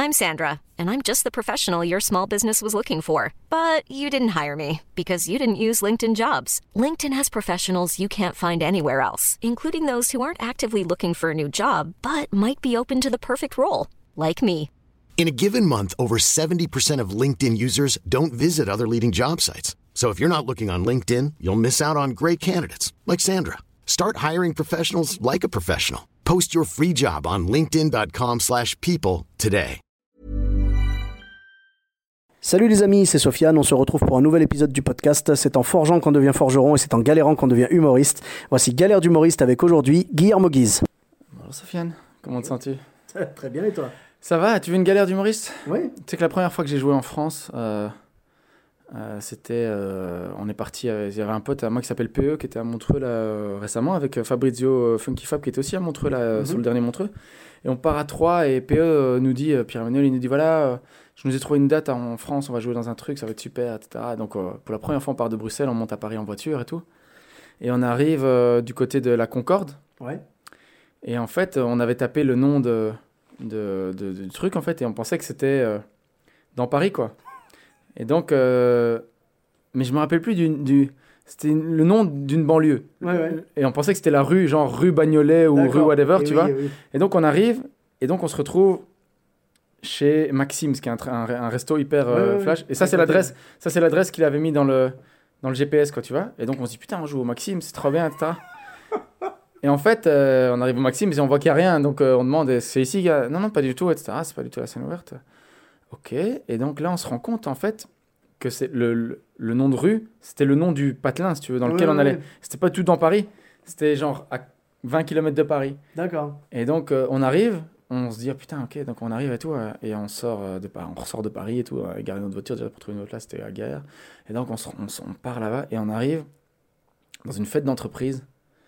I'm Sandra, and I'm just the professional your small business was looking for. But you didn't hire me because you didn't use LinkedIn Jobs. LinkedIn has professionals you can't find anywhere else, including those who aren't actively looking for a new job, but might be open to the perfect role, like me. In a given month, over 70% of LinkedIn users don't visit other leading job sites. So if you're not looking on LinkedIn, you'll miss out on great candidates like Sandra. Start hiring professionals like a professional. Post your free job on linkedin.com/people today. Salut les amis, c'est Sofiane, on se retrouve pour un nouvel épisode du podcast. C'est en forgeant qu'on devient forgeron et c'est en galérant qu'on devient humoriste. Voici Galère d'humoriste avec aujourd'hui Guillermo Guise. Bonjour Sofiane, comment te sens-tu ? Très bien et toi ? Ça va, tu veux une galère d'humoriste ? Oui. Tu sais que la première fois que j'ai joué en France, c'était, on est parti, il y avait un pote à moi qui s'appelle PE qui était à Montreux là, récemment avec Fabrizio Funky Fab qui était aussi à Montreux là, sur le dernier Montreux. Et on part à 3 et PE nous dit, Pierre-Emmanuel, il nous dit voilà, je nous ai trouvé une date en France, on va jouer dans un truc, ça va être super, etc. Donc pour la première fois on part de Bruxelles, on monte à Paris en voiture et tout. Et on arrive du côté de la Concorde. Ouais. Et en fait, on avait tapé le nom du truc en fait et on pensait que c'était dans Paris quoi. Et donc, mais je me rappelle plus c'était le nom d'une banlieue. Ouais. Et on pensait que c'était la rue, genre rue Bagnolet ou rue whatever, tu vois. Oui. Et donc on arrive, et donc on se retrouve chez Maxim's, qui est un resto hyper flash. Et ça c'est l'adresse qu'il avait mis dans le GPS, quoi, tu vois. Et donc on se dit putain, on joue au Maxim's, c'est trop bien, etc. Et en fait, on arrive au Maxim's et on voit qu'il n'y a rien. Donc on demande, c'est ici, gars ? Non, pas du tout, etc. C'est pas du tout la scène ouverte. Ok, et donc là on se rend compte en fait que c'est le nom de rue, c'était le nom du patelin si tu veux, dans lequel on allait. C'était pas tout dans Paris, c'était genre à 20 km de Paris. D'accord. Et donc on arrive, on se dit putain ok, donc on arrive et tout, et on ressort de Paris et tout, garer notre voiture déjà pour trouver une autre là, c'était la guerre. Et donc on part là-bas et on arrive dans une fête d'entreprise.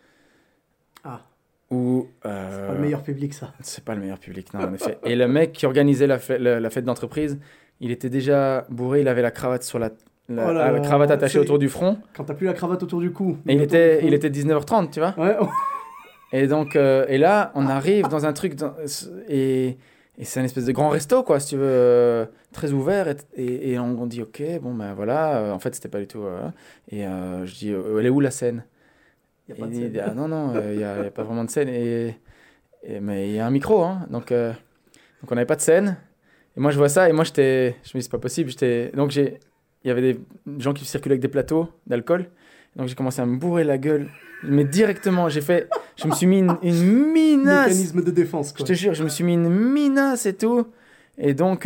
Ah. Où, c'est pas le meilleur public, ça. C'est pas le meilleur public, non, en effet. Et le mec qui organisait la fête d'entreprise, il était déjà bourré, il avait la cravate sur la cravate attachée autour du front. Quand t'as plus la cravate autour du cou. Et il était 19h30, tu vois. Ouais. Et donc, et là, on arrive dans un truc, et c'est un espèce de grand resto, quoi, si tu veux, très ouvert. Et on dit, ok, bon, ben voilà, en fait, c'était pas du tout. Et je dis, elle est où la scène ? Il dit, ah non, il n'y a pas vraiment de scène. Mais il y a un micro, hein. Donc on n'avait pas de scène. Et moi, je vois ça, et moi, je me dis, c'est pas possible. Donc, il y avait des gens qui circulaient avec des plateaux d'alcool. Donc, j'ai commencé à me bourrer la gueule. Mais directement, je me suis mis une minace. Mécanisme de défense, quoi. Je te jure, je me suis mis une minace et tout. Et donc,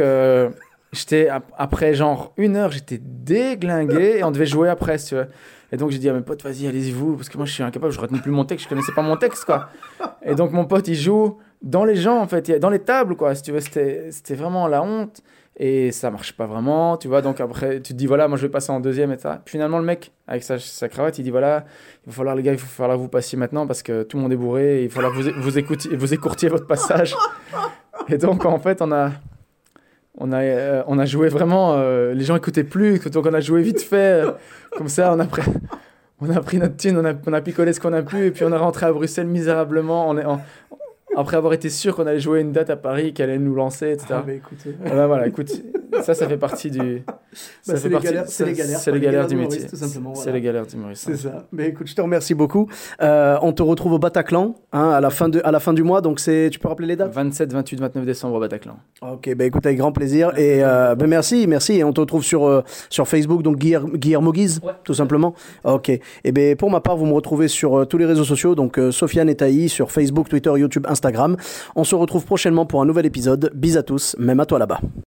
après genre 1 heure, j'étais déglingué et on devait jouer après, tu vois. Et donc, j'ai dit à mes potes, vas-y, allez-y-vous, parce que moi, je suis incapable, je retenais plus mon texte, je connaissais pas mon texte, quoi. Et donc, mon pote, il joue dans les gens, en fait, dans les tables, quoi, si tu veux, c'était vraiment la honte. Et ça marche pas vraiment, tu vois. Donc, après, tu te dis, voilà, moi, je vais passer en deuxième, etc. Puis finalement, le mec, avec sa cravate, il dit, voilà, il va falloir, les gars, il va falloir que vous passiez maintenant, parce que tout le monde est bourré, et il va falloir que vous écourtiez votre passage. Et donc, en fait, on a joué vraiment, les gens écoutaient plus, donc on a joué vite fait, comme ça, on a pris notre thune, on a picolé ce qu'on a pu, et puis on est rentré à Bruxelles misérablement, après avoir été sûr qu'on allait jouer une date à Paris, qu'elle allait nous lancer, etc. Ah bah écoute, voilà, écoute, ça fait partie du... c'est les galères du métier, tout simplement. C'est les galères d'humoriste. C'est ça. Mais écoute, je te remercie beaucoup. On te retrouve au Bataclan, hein, à la fin du mois, donc tu peux rappeler les dates ? 27, 28, 29 décembre au Bataclan. Ok, bah écoute, avec grand plaisir. Et merci. Et on te retrouve sur Facebook, donc Guillermo Guise, tout simplement. Ok. Et ben pour ma part, vous me retrouvez sur tous les réseaux sociaux, donc Sofiane et Taï, sur Facebook, Twitter, YouTube, Instagram. On se retrouve prochainement pour un nouvel épisode. Bis à tous, même à toi là-bas.